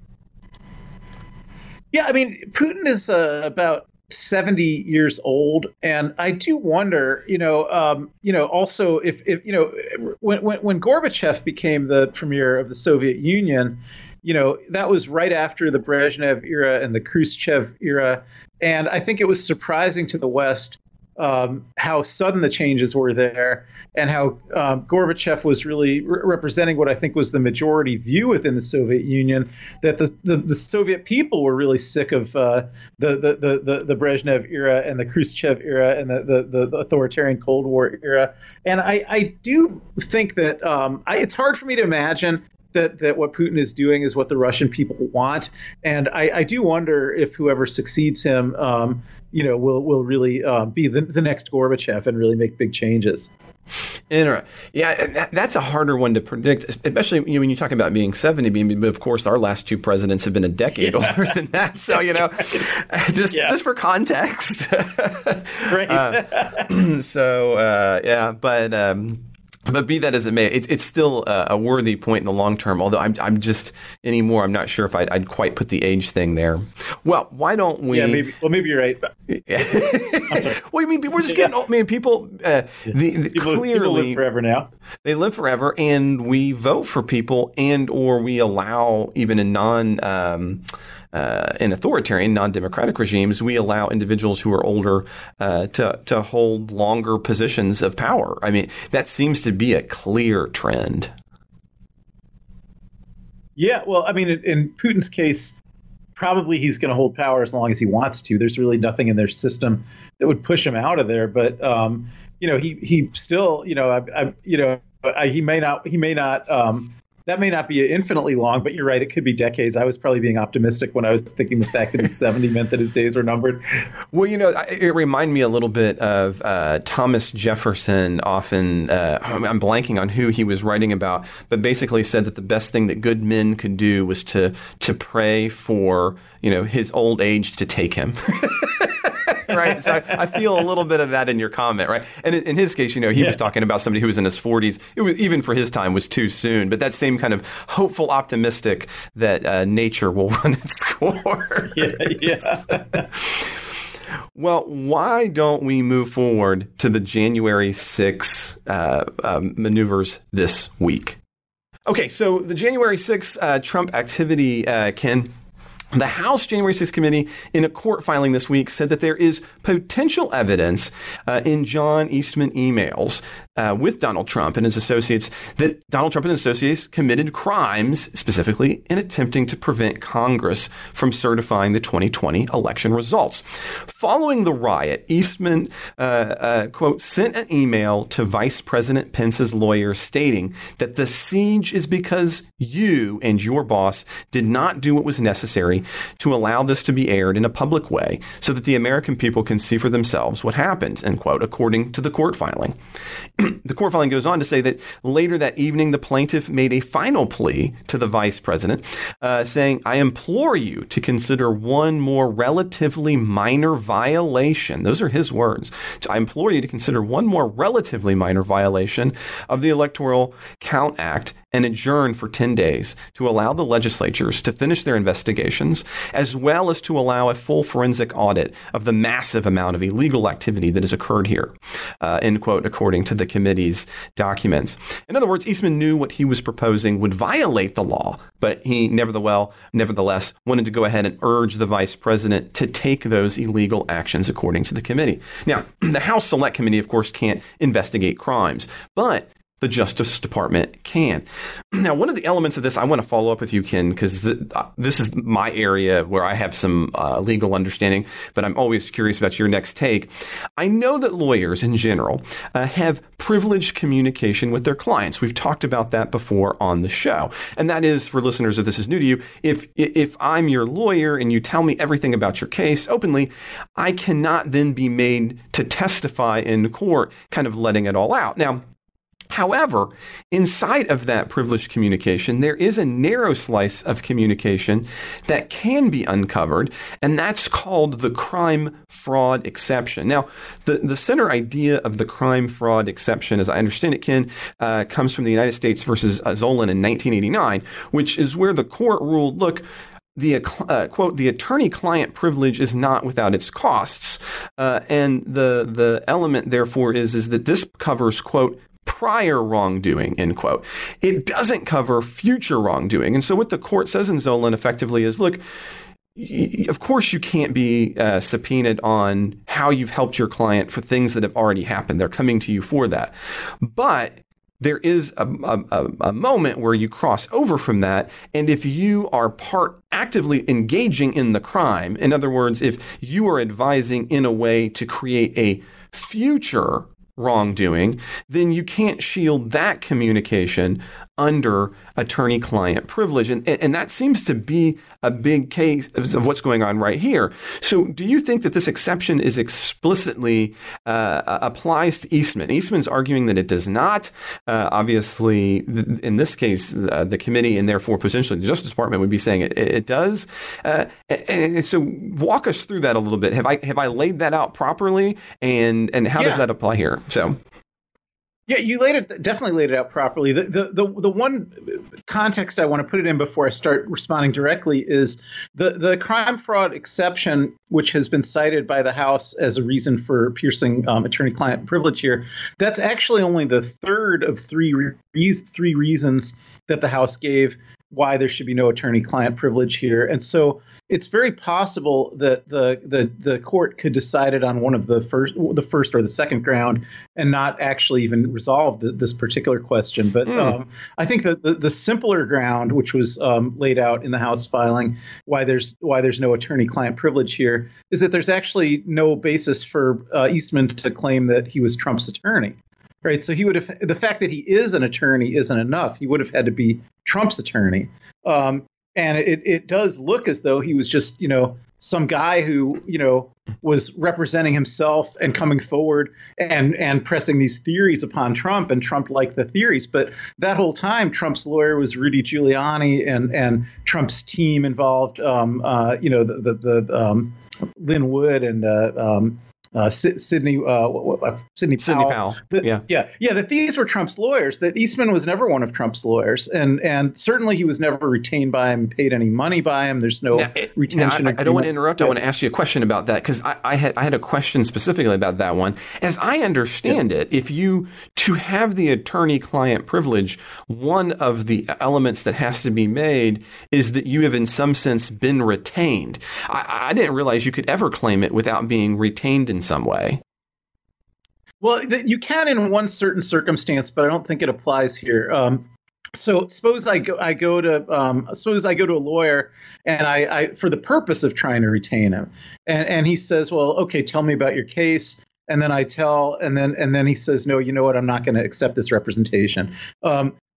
Yeah, I mean, Putin is uh, about seventy years old, and I do wonder, you know, um, you know, also if, if you know, when, when when Gorbachev became the premier of the Soviet Union, you know, that was right after the Brezhnev era and the Khrushchev era, and I think it was surprising to the West um, how sudden the changes were there, and how um, Gorbachev was really re- representing what I think was the majority view within the Soviet Union, that the, the, the Soviet people were really sick of uh, the, the, the, the, the Brezhnev era and the Khrushchev era and the, the, the authoritarian Cold War era. And I, I do think that um, I, it's hard for me to imagine that that what Putin is doing is what the Russian people want. And I, I do wonder if whoever succeeds him, um, you know, will will really uh, be the, the next Gorbachev and really make big changes. Inter- yeah, that, that's a harder one to predict, especially you know, when you talk about being seventy. But of course, our last two presidents have been a decade yeah. older than that. So you know, just yeah. just for context, right? uh, so uh, yeah, but. Um, But be that as it may, it, it's still uh, a worthy point in the long term. Although I'm, I'm just anymore, I'm not sure if I'd, I'd quite put the age thing there. Well, why don't we? Yeah, maybe. Well, maybe you're right. Yeah. I'm sorry. Well, I mean, we're just getting yeah. old. I mean, people, uh, the, the, people, clearly people live forever now. They live forever, and we vote for people, and or we allow even in non. Um, Uh, in authoritarian, non-democratic regimes, we allow individuals who are older uh, to to hold longer positions of power. I mean, that seems to be a clear trend. Yeah, well, I mean, in, in Putin's case, probably he's going to hold power as long as he wants to. There's really nothing in their system that would push him out of there. But um, you know, he he still, you know, I, I, you know, I, he may not, he may not. Um, That may not be infinitely long, but you're right. It could be decades. I was probably being optimistic when I was thinking the fact that he's seventy meant that his days were numbered. Well, you know, it reminded me a little bit of uh, Thomas Jefferson. Often, uh, I'm blanking on who he was writing about, but basically said that the best thing that good men could do was to to pray for, you know, his old age to take him. Right. So I, I feel a little bit of that in your comment. Right. And in, in his case, you know, he yeah. was talking about somebody who was in his forties. It was, even for his time, was too soon. But that same kind of hopeful, optimistic that uh, nature will run its course. Yeah. yeah. Well, why don't we move forward to the January sixth uh, um, maneuvers this week? Okay. So the January sixth uh, Trump activity, uh, Ken. The House January sixth Committee, in a court filing this week, said that there is potential evidence uh, in John Eastman emails uh, with Donald Trump and his associates that Donald Trump and his associates committed crimes, specifically in attempting to prevent Congress from certifying the twenty twenty election results. Following the riot, Eastman, uh, uh, quote, sent an email to Vice President Pence's lawyer stating that the siege is because you and your boss did not do what was necessary to allow this to be aired in a public way so that the American people can see for themselves what happened, end quote, according to the court filing. The court filing goes on to say that later that evening, the plaintiff made a final plea to the vice president, uh, saying, I implore you to consider one more relatively minor violation. Those are his words. I implore you to consider one more relatively minor violation of the Electoral Count Act and adjourn for ten days to allow the legislatures to finish their investigations, as well as to allow a full forensic audit of the massive amount of illegal activity that has occurred here, uh, end quote, according to the committee's documents. In other words, Eastman knew what he was proposing would violate the law, but he nevertheless, nevertheless wanted to go ahead and urge the vice president to take those illegal actions according to the committee. Now, the House Select Committee, of course, can't investigate crimes, but the Justice Department can. Now, one of the elements of this I want to follow up with you, Ken, because th- uh, this is my area where I have some uh, legal understanding, but I'm always curious about your next take. I know that lawyers in general uh, have privileged communication with their clients. We've talked about that before on the show. And that is, for listeners, if this is new to you, if if I'm your lawyer and you tell me everything about your case openly, I cannot then be made to testify in court, kind of letting it all out. Now, however, inside of that privileged communication, there is a narrow slice of communication that can be uncovered, and that's called the crime fraud exception. Now, the, the center idea of the crime fraud exception, as I understand it, Ken, uh, comes from the United States versus uh, Zolan in nineteen eighty-nine, which is where the court ruled, look, the uh, quote, the attorney-client privilege is not without its costs. Uh, and the the element, therefore, is, is that this covers, quote, prior wrongdoing, end quote. It doesn't cover future wrongdoing. And so what the court says in Zolan effectively is, look, y- of course you can't be uh, subpoenaed on how you've helped your client for things that have already happened. They're coming to you for that. But there is a, a, a moment where you cross over from that. And if you are part actively engaging in the crime, in other words, if you are advising in a way to create a future wrongdoing, then you can't shield that communication under attorney-client privilege. And, and that seems to be a big case of what's going on right here. So do you think that this exception is explicitly uh, applies to Eastman? Eastman's arguing that it does not. Uh, obviously, th- in this case, uh, the committee and therefore potentially the Justice Department would be saying it, it does. Uh, and, and so walk us through that a little bit. Have I have I laid that out properly? And, and how yeah. does that apply here? So. Yeah, you laid it definitely laid it out properly. The, the the the one context I want to put it in before I start responding directly is the the crime fraud exception, which has been cited by the House as a reason for piercing um, attorney-client privilege here. That's actually only the third of three re- three reasons that the House gave why there should be no attorney-client privilege here. And so it's very possible that the the the court could decide it on one of the first the first or the second ground and not actually even resolve the, this particular question. But mm. um, I think that the, the simpler ground, which was um, laid out in the House filing, why there's why there's no attorney-client privilege here, is that there's actually no basis for uh, Eastman to claim that he was Trump's attorney. Right. So he would have the fact that he is an attorney isn't enough. He would have had to be Trump's attorney. Um, and it, it does look as though he was just, you know, some guy who, you know, was representing himself and coming forward and and pressing these theories upon Trump, and Trump liked the theories. But that whole time, Trump's lawyer was Rudy Giuliani, and and Trump's team involved, um, uh, you know, the, the, the um, Lynn Wood and uh, um Uh, Sidney, uh, Sidney Powell. Sidney Powell. The, yeah, yeah, yeah. That these were Trump's lawyers. That Eastman was never one of Trump's lawyers, and and certainly he was never retained by him, paid any money by him. There's no now, it, retention. Now, I, I don't want to interrupt. I want to ask you a question about that, because I, I had I had a question specifically about that one. As I understand yeah. it, if you to have the attorney-client privilege, one of the elements that has to be made is that you have, in some sense, been retained. I, I didn't realize you could ever claim it without being retained in some way. Well, you can in one certain circumstance, but I don't think it applies here. Um, so suppose I go, I go to, um, suppose I go to a lawyer, and I, I, for the purpose of trying to retain him, and, and he says, "Well, okay, tell me about your case." And then I tell, and then and then he says, "No, you know what? I'm not going to accept this representation." Um,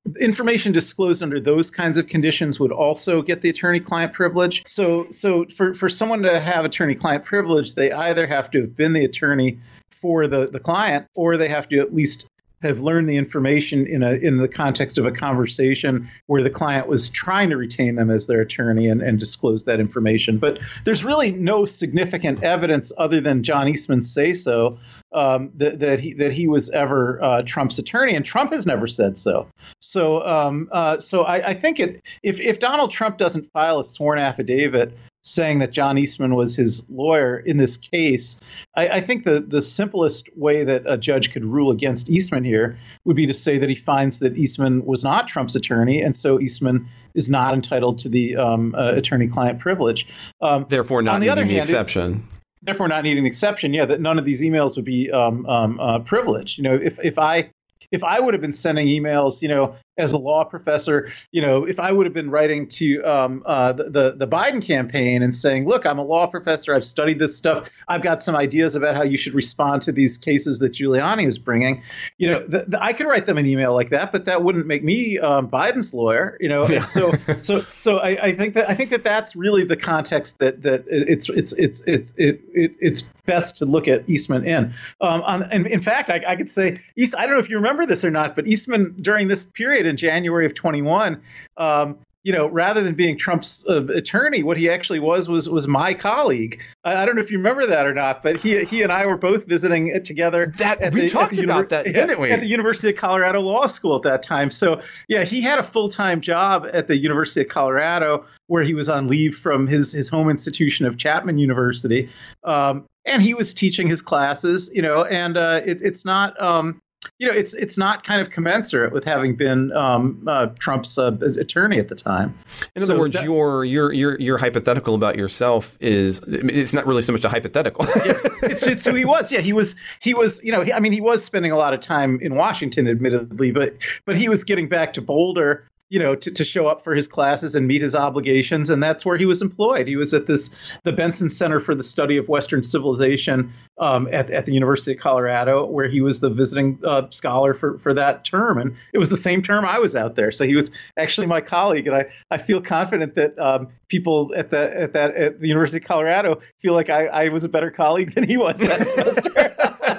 information disclosed under those kinds of conditions would also get the attorney-client privilege. So, so for, for someone to have attorney-client privilege, they either have to have been the attorney for the, the client, or they have to at least have learned the information in a in the context of a conversation where the client was trying to retain them as their attorney and, and disclose that information. But there's really no significant evidence other than John Eastman's say-so um, that, that he that he was ever uh, Trump's attorney, and Trump has never said so. So um, uh, so I, I think it if if Donald Trump doesn't file a sworn affidavit saying that John Eastman was his lawyer in this case, I, I think the, the simplest way that a judge could rule against Eastman here would be to say that he finds that Eastman was not Trump's attorney, and so Eastman is not entitled to the um, uh, attorney-client privilege. Um, therefore, not needing the exception. It, therefore, not needing an exception. Yeah, that none of these emails would be um, um, uh, privileged. You know, if if I if I would have been sending emails, you know, as a law professor, you know, if I would have been writing to um, uh, the, the the Biden campaign and saying, look, I'm a law professor, I've studied this stuff, I've got some ideas about how you should respond to these cases that Giuliani is bringing, you know, the, the, I could write them an email like that, but that wouldn't make me um, Biden's lawyer, you know. Yeah. So so so I, I think that I think that that's really the context that that it's it's it's it's it, it it's best to look at Eastman in. Um, on, and in fact, I, I could say East. I don't know if you remember this or not, but Eastman during this period in January of twenty-one, um, you know, rather than being Trump's uh, attorney, what he actually was was was my colleague. I, I don't know if you remember that or not, but he he and I were both visiting it together. That at we the, talked at the about that, didn't we? At the University of Colorado Law School at that time. So yeah, he had a full-time job at the University of Colorado where he was on leave from his his home institution of Chapman University, um, and he was teaching his classes. You know, and uh, it, it's not. Um, You know, it's it's not kind of commensurate with having been um, uh, Trump's uh, attorney at the time. In other so words, that, your your your your hypothetical about yourself is it's not really so much a hypothetical. yeah, it's, it's who he was. Yeah, he was he was. You know, he, I mean, he was spending a lot of time in Washington, admittedly, but but he was getting back to Boulder, you know, to, to show up for his classes and meet his obligations. And that's where he was employed. He was at this, the Benson Center for the Study of Western Civilization um, at, at the University of Colorado, where he was the visiting uh, scholar for, for that term. And it was the same term I was out there. So he was actually my colleague. And I, I feel confident that um, people at the, at that, at the University of Colorado feel like I, I was a better colleague than he was that semester.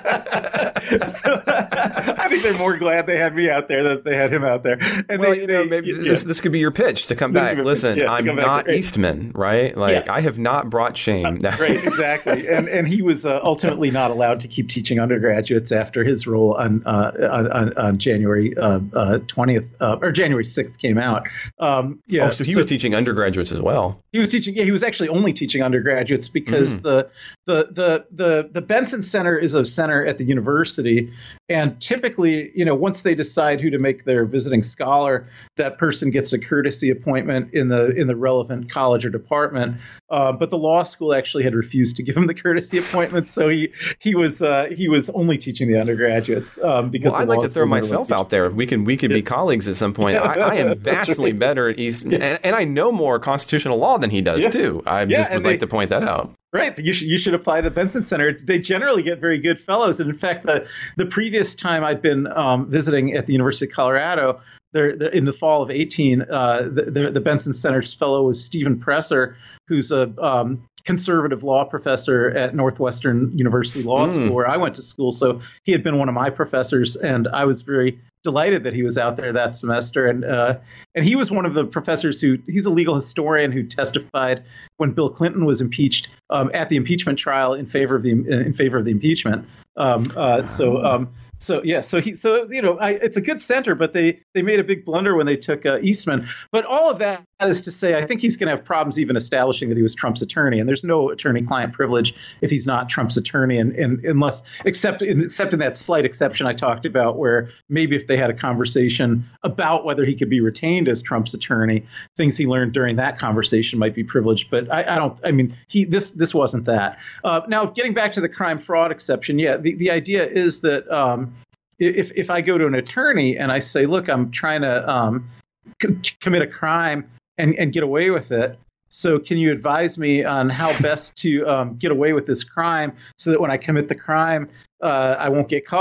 So I think they're more glad they had me out there than they had him out there. And well, they, you know, they, maybe yeah. this this could be your pitch to come this back. Listen, yeah, I'm come not back. Eastman, right? Like yeah. I have not brought shame. Uh, right, exactly. And and he was uh, ultimately not allowed to keep teaching undergraduates after his role on uh, on, on January uh, uh, twentieth uh, or January sixth came out. Um, yeah, oh, so he so was teaching undergraduates as well. He was teaching. Yeah, he was actually only teaching undergraduates because mm. the, the the the the Benson Center is a center at the university, and typically, you know, once they decide who to make their visiting scholar, that person gets a courtesy appointment in the in the relevant college or department. Uh, but the law school actually had refused to give him the courtesy appointment, so he he was uh, he was only teaching the undergraduates um, because. Well, I'd like to throw myself out there. We can we can yeah. be colleagues at some point. I, I am vastly right. better at East, yeah. and, and I know more constitutional law than he does yeah. too. I yeah, just would like they, to point that out. Right. So you should you should apply the Benson Center. It's, they generally get very good fellows. And in fact, the the previous time I'd been um, visiting at the University of Colorado, there in the fall of eighteen, uh, the, the the Benson Center's fellow was Stephen Presser, who's a um, conservative law professor at Northwestern University Law mm. School, where I went to school. So he had been one of my professors, and I was very delighted that he was out there that semester. And uh, and he was one of the professors who, he's a legal historian who testified when Bill Clinton was impeached um, at the impeachment trial in favor of the in favor of the impeachment. Um, uh, so um, so yeah, so he so you know I, it's a good center, but they they made a big blunder when they took uh, Eastman. But all of that is to say, I think he's going to have problems even establishing that he was Trump's attorney, and there's no attorney-client privilege if he's not Trump's attorney, and, and unless except in, except in that slight exception I talked about, where maybe if they had a conversation about whether he could be retained as Trump's attorney, things he learned during that conversation might be privileged. But I, I don't. I mean, he this this wasn't that. Uh, now, getting back to the crime fraud exception, yeah, the, the idea is that um, if if I go to an attorney and I say, look, I'm trying to um, c- commit a crime and, and get away with it. So can you advise me on how best to um, get away with this crime so that when I commit the crime, uh, I won't get caught?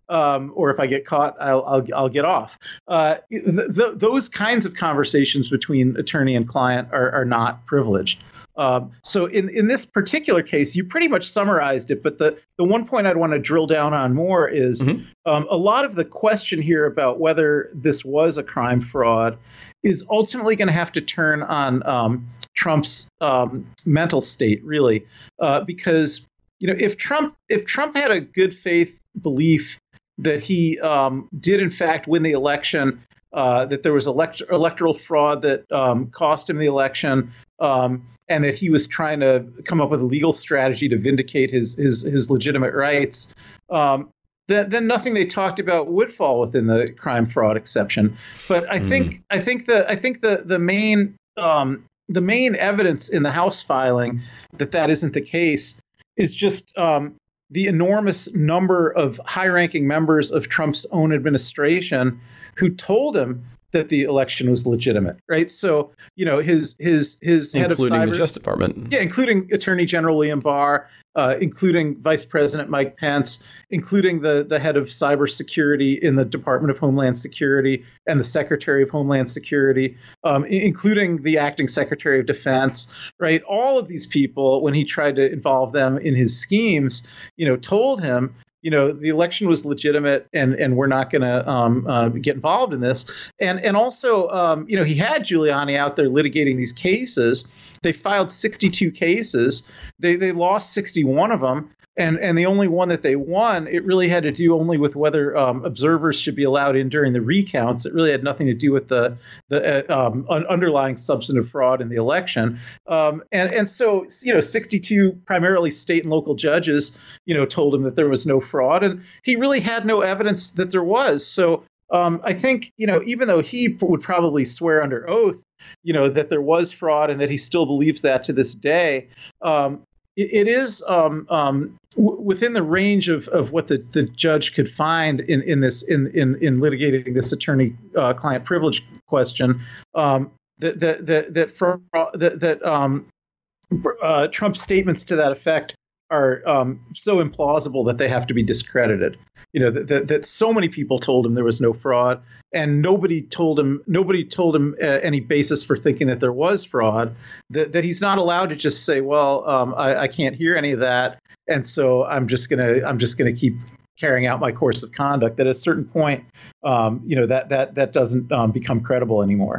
Um, or if I get caught, I'll I'll, I'll get off. Uh, th- th- those kinds of conversations between attorney and client are, are not privileged. Um, so in, in this particular case, you pretty much summarized it. But the, the one point I'd want to drill down on more is mm-hmm. um, a lot of the question here about whether this was a crime fraud is ultimately going to have to turn on um, Trump's um, mental state, really, uh, because you know if Trump if Trump had a good faith belief that he um, did, in fact, win the election, uh, that there was elect- electoral fraud that um, cost him the election, um, and that he was trying to come up with a legal strategy to vindicate his his, his legitimate rights, um, then, then nothing they talked about would fall within the crime fraud exception. But I mm. think I think the I think the the main um, the main evidence in the House filing that that isn't the case is just um, the enormous number of high-ranking members of Trump's own administration who told him that the election was legitimate, right? So, you know, his his his head of cyber, including the Justice Department, yeah, including Attorney General William Barr, uh, including Vice President Mike Pence, including the the head of cybersecurity in the Department of Homeland Security and the Secretary of Homeland Security, um, including the acting Secretary of Defense, right? All of these people, when he tried to involve them in his schemes, you know, told him, you know, the election was legitimate, and and we're not going to um, uh, get involved in this. And and also, um, you know, he had Giuliani out there litigating these cases. They filed sixty-two cases. They they lost sixty-one of them. And and the only one that they won, it really had to do only with whether um, observers should be allowed in during the recounts. It really had nothing to do with the the uh, um, un- underlying substantive fraud in the election. Um, and and so, you know, sixty-two primarily state and local judges, you know, told him that there was no fraud, and he really had no evidence that there was. So um, I think, you know, even though he would probably swear under oath, you know, that there was fraud and that he still believes that to this day. Um, It is um, um, w- within the range of, of what the, the judge could find in, in this in, in, in litigating this attorney-client uh, privilege question. Um, that that that that, for, uh, that, that um, uh, Trump's statements to that effect are um, so implausible that they have to be discredited. You know that, that that so many people told him there was no fraud, and nobody told him nobody told him uh, any basis for thinking that there was fraud. That that he's not allowed to just say, well, um, I, I can't hear any of that, and so I'm just gonna I'm just gonna keep carrying out my course of conduct. That at a certain point, um, you know that that that doesn't um, become credible anymore.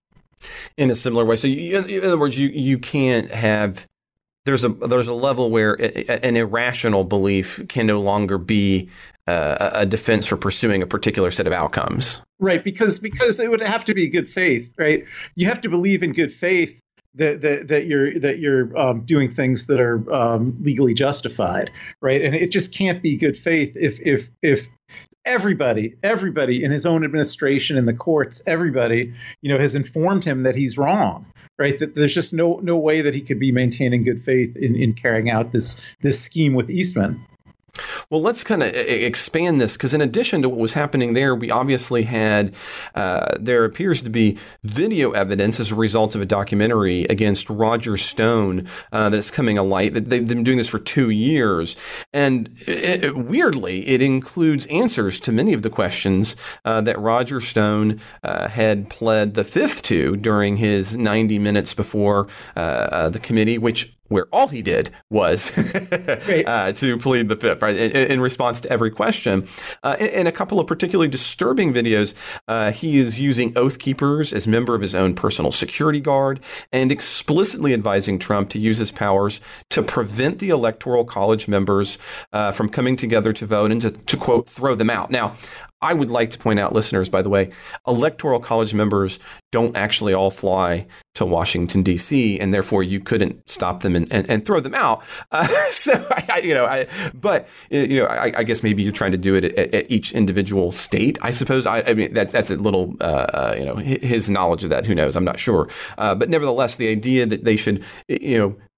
In a similar way, so you, in other words, you you can't have. There's a there's a level where an irrational belief can no longer be uh, a defense for pursuing a particular set of outcomes. Right, because because it would have to be good faith, right? You have to believe in good faith that that, that you're that you're um, doing things that are um, legally justified, right? And it just can't be good faith if if if everybody everybody in his own administration, in the courts, everybody, you know, has informed him that he's wrong. Right, that there's just no no way that he could be maintaining good faith in, in carrying out this this scheme with Eastman. Well, let's kind of expand this, because in addition to what was happening there, we obviously had, uh, there appears to be video evidence as a result of a documentary against Roger Stone uh, that's coming to light. They've been doing this for two years. And it, it, weirdly, it includes answers to many of the questions uh, that Roger Stone uh, had pled the fifth to during his ninety minutes before uh, uh, the committee, which where all he did was uh, to plead the fifth, right, in, in response to every question. Uh, in, in a couple of particularly disturbing videos, uh, he is using Oath Keepers as member of his own personal security guard and explicitly advising Trump to use his powers to prevent the Electoral College members uh, from coming together to vote and to, to, quote, throw them out. Now, I would like to point out, listeners, by the way, Electoral College members don't actually all fly to Washington, D C, and therefore you couldn't stop them and, and, and throw them out. Uh, so, I, I, you know, I, but, you know, I, I guess maybe you're trying to do it at, at each individual state, I suppose. I, I mean, that's that's a little, uh, you know, his knowledge of that. Who knows? I'm not sure. Uh, but nevertheless, the idea that they should, you know,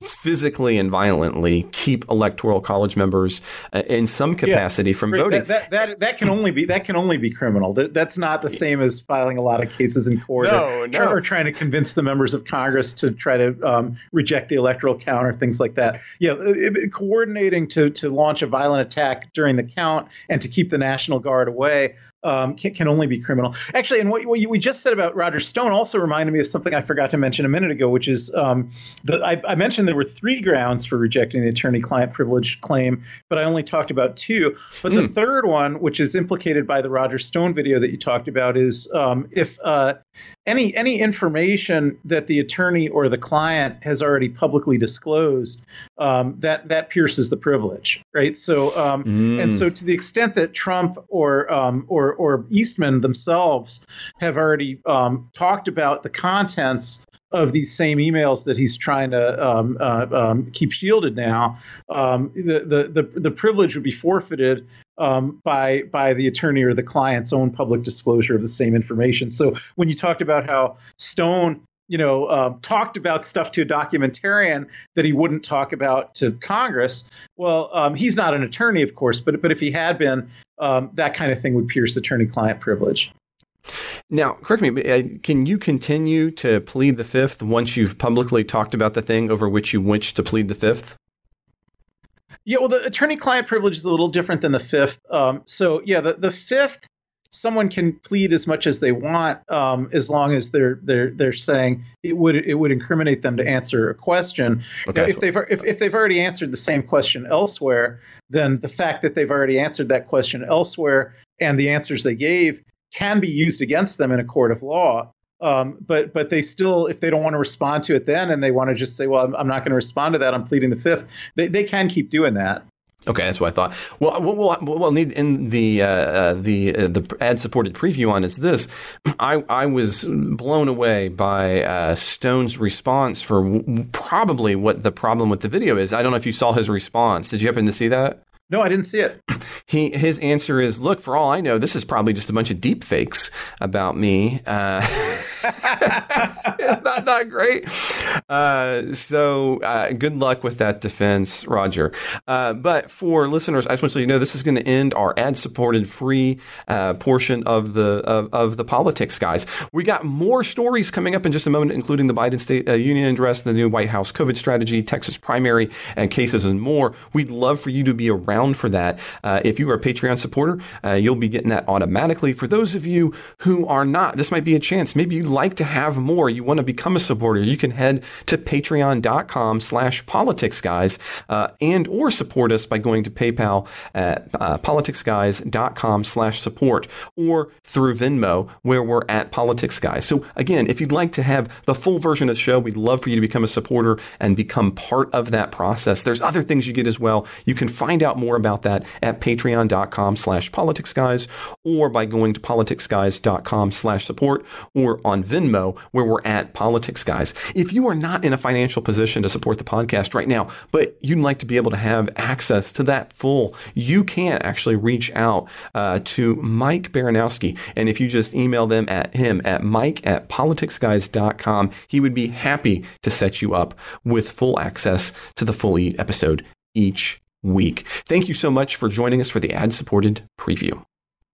physically and violently keep electoral college members uh, in some capacity yeah, from right, voting. That, that that that can only be that can only be criminal. That, that's not the same as filing a lot of cases in court no, or, no. or trying to convince the members of Congress to try to um, reject the electoral count or things like that. Yeah, it, it, coordinating to to launch a violent attack during the count and to keep the National Guard away. Um, can, can only be criminal. Actually, and what, what you, we just said about Roger Stone also reminded me of something I forgot to mention a minute ago, which is um, the, I, I mentioned there were three grounds for rejecting the attorney-client privilege claim, but I only talked about two. But mm. the third one, which is implicated by the Roger Stone video that you talked about, is um, if uh, any any information that the attorney or the client has already publicly disclosed, um, that that pierces the privilege, right? So um, mm. and so to the extent that Trump or um, or or Eastman themselves have already um, talked about the contents of these same emails that he's trying to um, uh, um, keep shielded now, um, the, the the the privilege would be forfeited um, by by the attorney or the client's own public disclosure of the same information. So when you talked about how Stone, you know, uh, talked about stuff to a documentarian that he wouldn't talk about to Congress, well, um, he's not an attorney, of course, but but if he had been, um, that kind of thing would pierce attorney-client privilege. Now, correct me, but uh, can you continue to plead the fifth once you've publicly talked about the thing over which you wish to plead the fifth? Yeah, well, the attorney-client privilege is a little different than the fifth. Um, so, yeah, the, the fifth, someone can plead as much as they want, um, as long as they're they're they're saying it would it would incriminate them to answer a question. Okay, now, if they've if, if they've already answered the same question elsewhere, then the fact that they've already answered that question elsewhere and the answers they gave can be used against them in a court of law. Um, but but they still, if they don't want to respond to it then, and they want to just say, well, I'm, I'm not going to respond to that, I'm pleading the fifth, they they can keep doing that. Okay, that's what I thought. Well, what we'll, what we'll need in the uh, uh, the uh, the ad-supported preview on is this. I I was blown away by uh, Stone's response for w- probably what the problem with the video is. I don't know if you saw his response. Did you happen to see that? No, I didn't see it. He his answer is, look, for all I know, this is probably just a bunch of deep fakes about me. Uh, it's not, not great. Uh, so uh, good luck with that defense, Roger. Uh, but for listeners, I just want to let you know this is going to end our ad-supported free uh, portion of the of, of the Politics Guys. We got more stories coming up in just a moment, including the Biden State uh, Union address, the new White House COVID strategy, Texas primary, and cases and more. We'd love for you to be around for that. Uh, if you are a Patreon supporter, uh, you'll be getting that automatically. For those of you who are not, this might be a chance. Maybe you'd like to have more. You want to become a supporter. You can head to patreon.com slash politics guys uh, and or support us by going to PayPal at uh, politicsguys.com slash support or through Venmo where we're at Politics Guys. So again, if you'd like to have the full version of the show, we'd love for you to become a supporter and become part of that process. There's other things you get as well. You can find out more about that at patreon.com slash politicsguys or by going to politicsguys.com slash support or on Venmo where we're at Politics Guys. If you are not in a financial position to support the podcast right now, but you'd like to be able to have access to that full, you can actually reach out uh, to Mike Baranowski. And if you just email them at him at mike at politicsguys dot com, he would be happy to set you up with full access to the full episode each week. Thank you so much for joining us for the ad-supported preview.